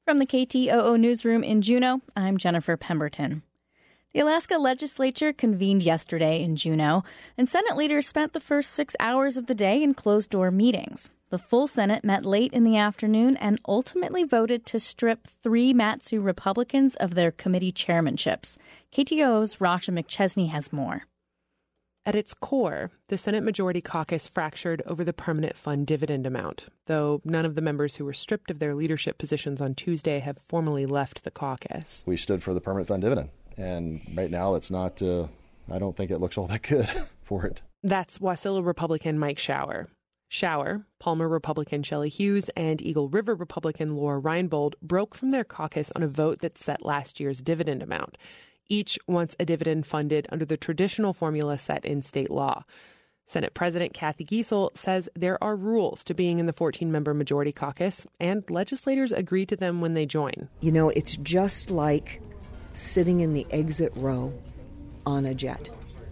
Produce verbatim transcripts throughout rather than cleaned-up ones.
From the K T O O newsroom in Juneau, I'm Jennifer Pemberton. The Alaska legislature convened yesterday in Juneau, and Senate leaders spent the first six hours of the day in closed-door meetings. The full Senate met late in the afternoon and ultimately voted to strip three Mat-Su Republicans of their committee chairmanships. K T O O's Rasha McChesney has more. At its core, the Senate Majority Caucus fractured over the permanent fund dividend amount, though none of the members who were stripped of their leadership positions on Tuesday have formally left the caucus. We stood for the permanent fund dividend, and right now it's not, uh, I don't think it looks all that good for it. That's Wasilla Republican Mike Shower. Shower, Palmer Republican Shelley Hughes, and Eagle River Republican Laura Reinbold broke from their caucus on a vote that set last year's dividend amount. Each wants a dividend funded under the traditional formula set in state law. Senate President Kathy Giessel says there are rules to being in the fourteen-member Majority Caucus, and legislators agree to them when they join. You know, it's just like sitting in the exit row on a jet.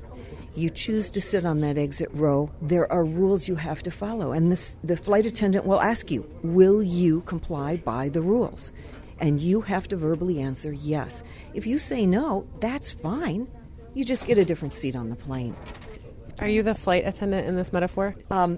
You choose to sit on that exit row, there are rules you have to follow, and this, the flight attendant will ask you, will you comply by the rules? And you have to verbally answer yes. If you say no, that's fine. You just get a different seat on the plane. Are you the flight attendant in this metaphor? Um,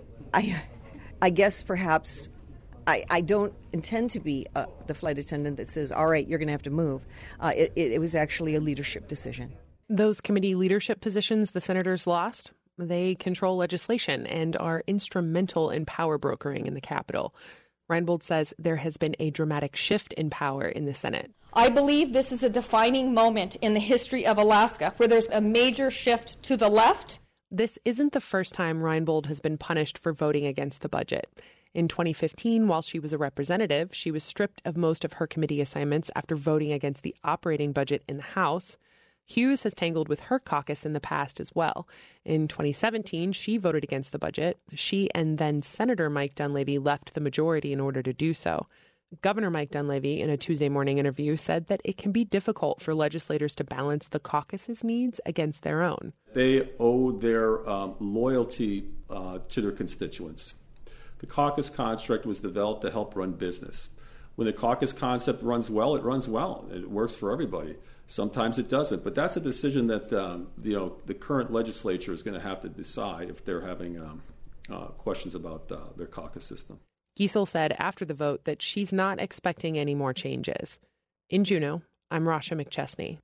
I, I guess perhaps I, I don't intend to be uh, the flight attendant that says, all right, you're going to have to move. Uh, it, it, it was actually a leadership decision. Those committee leadership positions the senators lost, they control legislation and are instrumental in power brokering in the Capitol. Reinbold says there has been a dramatic shift in power in the Senate. I believe this is a defining moment in the history of Alaska where there's a major shift to the left. This isn't the first time Reinbold has been punished for voting against the budget. In twenty fifteen, while she was a representative, she was stripped of most of her committee assignments after voting against the operating budget in the House. Hughes has tangled with her caucus in the past as well. In twenty seventeen, she voted against the budget. She and then Senator Mike Dunleavy left the majority in order to do so. Governor Mike Dunleavy, in a Tuesday morning interview, said that it can be difficult for legislators to balance the caucus's needs against their own. They owe their um, loyalty uh, to their constituents. The caucus construct was developed to help run business. When the caucus concept runs well, it runs well. It works for everybody. Sometimes it doesn't, but that's a decision that um, you know the current legislature is going to have to decide if they're having um, uh, questions about uh, their caucus system. Giessel said after the vote that she's not expecting any more changes. In Juneau, I'm Rasha McChesney.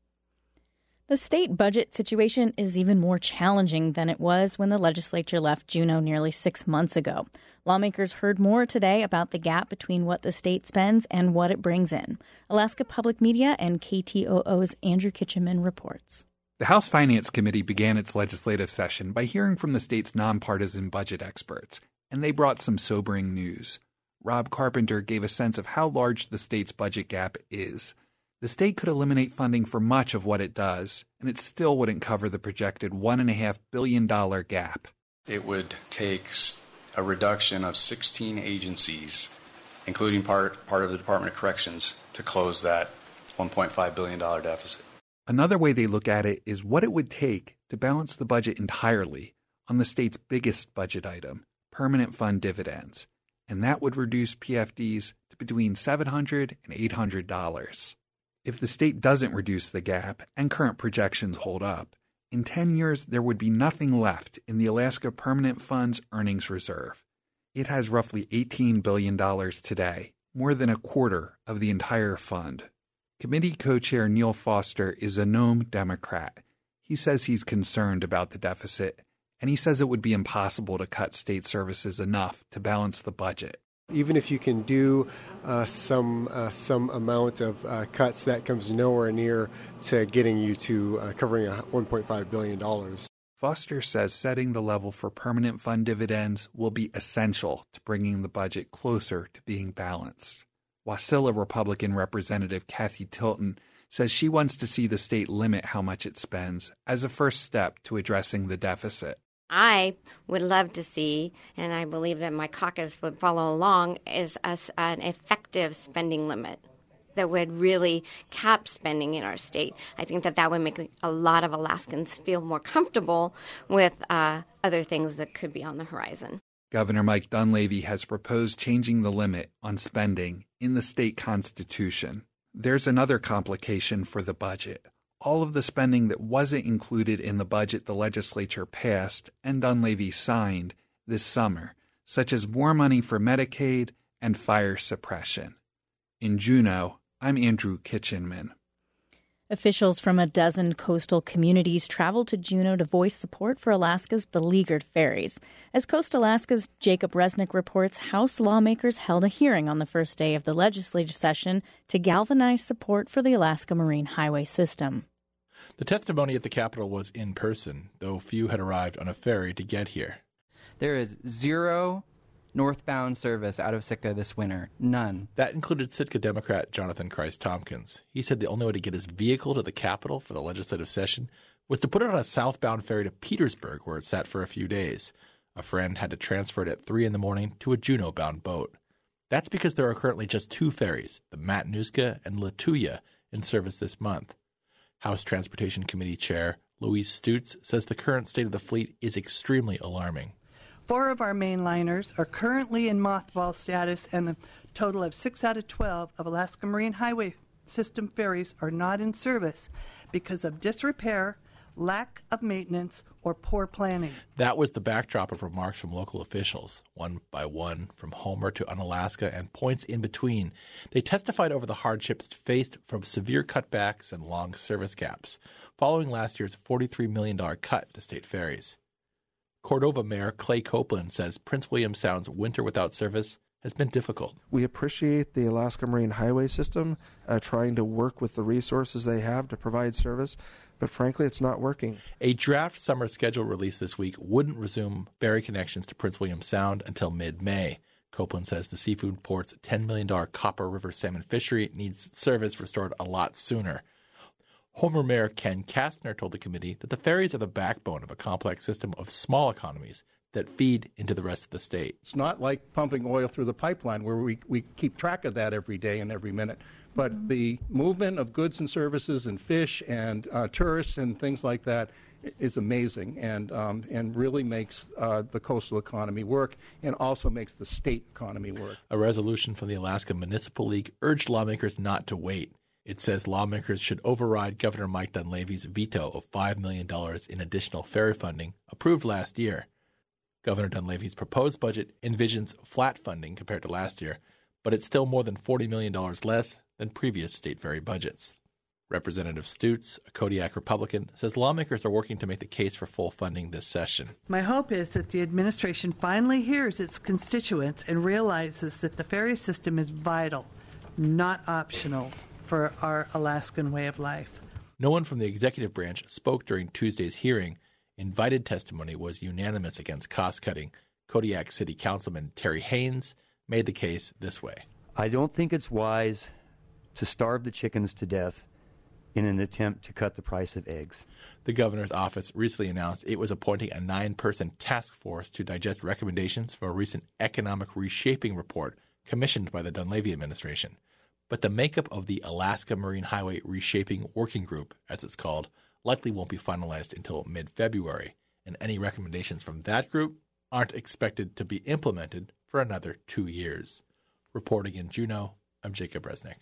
The state budget situation is even more challenging than it was when the legislature left Juneau nearly six months ago. Lawmakers heard more today about the gap between what the state spends and what it brings in. Alaska Public Media and K T O O's Andrew Kitcheman reports. The House Finance Committee began its legislative session by hearing from the state's nonpartisan budget experts, and they brought some sobering news. Rob Carpenter gave a sense of how large the state's budget gap is. The state could eliminate funding for much of what it does, and it still wouldn't cover the projected one point five billion dollars gap. It would take a reduction of sixteen agencies, including part, part of the Department of Corrections, to close that one point five billion dollars deficit. Another way they look at it is what it would take to balance the budget entirely on the state's biggest budget item, permanent fund dividends, and that would reduce P F Ds to between seven hundred dollars and eight hundred dollars. If the state doesn't reduce the gap and current projections hold up, in ten years there would be nothing left in the Alaska Permanent Fund's earnings reserve. It has roughly eighteen billion dollars today, more than a quarter of the entire fund. Committee co-chair Neil Foster is a Nome Democrat. He says he's concerned about the deficit, and he says it would be impossible to cut state services enough to balance the budget. Even if you can do uh, some uh, some amount of uh, cuts, that comes nowhere near to getting you to uh, covering a one point five billion dollars. Foster says setting the level for permanent fund dividends will be essential to bringing the budget closer to being balanced. Wasilla Republican Representative Kathy Tilton says she wants to see the state limit how much it spends as a first step to addressing the deficit. I would love to see, and I believe that my caucus would follow along, is a, an effective spending limit that would really cap spending in our state. I think that that would make a lot of Alaskans feel more comfortable with uh, other things that could be on the horizon. Governor Mike Dunleavy has proposed changing the limit on spending in the state constitution. There's another complication for the budget. All of the spending that wasn't included in the budget the legislature passed and Dunleavy signed this summer, such as more money for Medicaid and fire suppression. In Juneau, I'm Andrew Kitchenman. Officials from a dozen coastal communities traveled to Juneau to voice support for Alaska's beleaguered ferries. As Coast Alaska's Jacob Resnick reports, House lawmakers held a hearing on the first day of the legislative session to galvanize support for the Alaska Marine Highway system. The testimony at the Capitol was in person, though few had arrived on a ferry to get here. There is zero northbound service out of Sitka this winter. None. That included Sitka Democrat Jonathan Christ Tompkins. He said the only way to get his vehicle to the Capitol for the legislative session was to put it on a southbound ferry to Petersburg, where it sat for a few days. A friend had to transfer it at three in the morning to a Juneau-bound boat. That's because there are currently just two ferries, the Matanuska and Lituya, in service this month. House Transportation Committee Chair Louise Stutz says the current state of the fleet is extremely alarming. Four of our mainliners are currently in mothball status, and a total of six out of twelve of Alaska Marine Highway System ferries are not in service because of disrepair, lack of maintenance, or poor planning. That was the backdrop of remarks from local officials, one by one, from Homer to Unalaska and points in between. They testified over the hardships faced from severe cutbacks and long service gaps, following last year's forty-three million dollars cut to state ferries. Cordova Mayor Clay Copeland says Prince William Sound's winter without service has been difficult. We appreciate the Alaska Marine Highway System uh, trying to work with the resources they have to provide service, but frankly, it's not working. A draft summer schedule released this week wouldn't resume ferry connections to Prince William Sound until mid-May. Copeland says the seafood port's ten million dollars Copper River salmon fishery needs service restored a lot sooner. Homer Mayor Ken Kastner told the committee that the ferries are the backbone of a complex system of small economies that feed into the rest of the state. It's not like pumping oil through the pipeline where we, we keep track of that every day and every minute. But the movement of goods and services and fish and uh, tourists and things like that is amazing and um, and really makes uh, the coastal economy work and also makes the state economy work. A resolution from the Alaska Municipal League urged lawmakers not to wait. It says lawmakers should override Governor Mike Dunleavy's veto of five million dollars in additional ferry funding approved last year. Governor Dunleavy's proposed budget envisions flat funding compared to last year, but it's still more than forty million dollars less than previous state ferry budgets. Representative Stutz, a Kodiak Republican, says lawmakers are working to make the case for full funding this session. My hope is that the administration finally hears its constituents and realizes that the ferry system is vital, not optional, for our Alaskan way of life. No one from the executive branch spoke during Tuesday's hearing. Invited testimony was unanimous against cost-cutting. Kodiak City Councilman Terry Haynes made the case this way. I don't think it's wise to starve the chickens to death in an attempt to cut the price of eggs. The governor's office recently announced it was appointing a nine-person task force to digest recommendations from a recent economic reshaping report commissioned by the Dunleavy administration. But the makeup of the Alaska Marine Highway Reshaping Working Group, as it's called, likely won't be finalized until mid-February, and any recommendations from that group aren't expected to be implemented for another two years. Reporting in Juneau, I'm Jacob Resnick.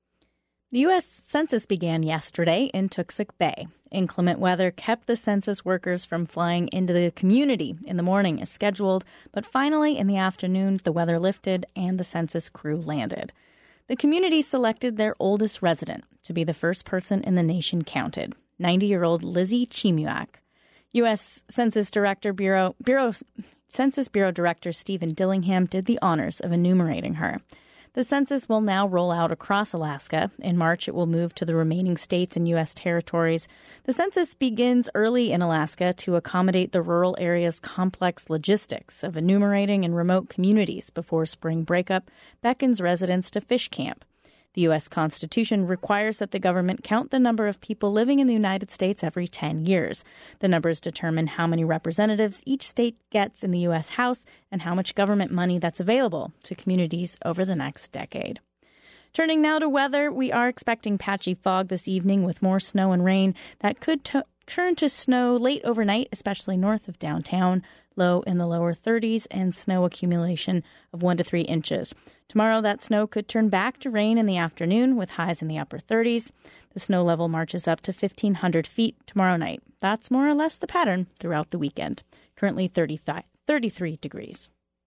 The U S Census began yesterday in Tooksik Bay. Inclement weather kept the census workers from flying into the community in the morning as scheduled, but finally in the afternoon the weather lifted and the census crew landed. The community selected their oldest resident to be the first person in the nation counted, ninety-year-old Lizzie Chimuak. U S Census Director Bureau, Bureau Census Bureau Director Stephen Dillingham did the honors of enumerating her. The census will now roll out across Alaska. In March, it will move to the remaining states and U S territories. The census begins early in Alaska to accommodate the rural area's complex logistics of enumerating in remote communities before spring breakup beckons residents to fish camp. The U S Constitution requires that the government count the number of people living in the United States every ten years. The numbers determine how many representatives each state gets in the U S House and how much government money that's available to communities over the next decade. Turning now to weather, we are expecting patchy fog this evening with more snow and rain that could to- turn to snow late overnight, especially north of downtown, low in the lower thirties, and snow accumulation of one to three inches. Tomorrow, that snow could turn back to rain in the afternoon with highs in the upper thirties. The snow level marches up to fifteen hundred feet tomorrow night. That's more or less the pattern throughout the weekend. Currently thirty-three degrees.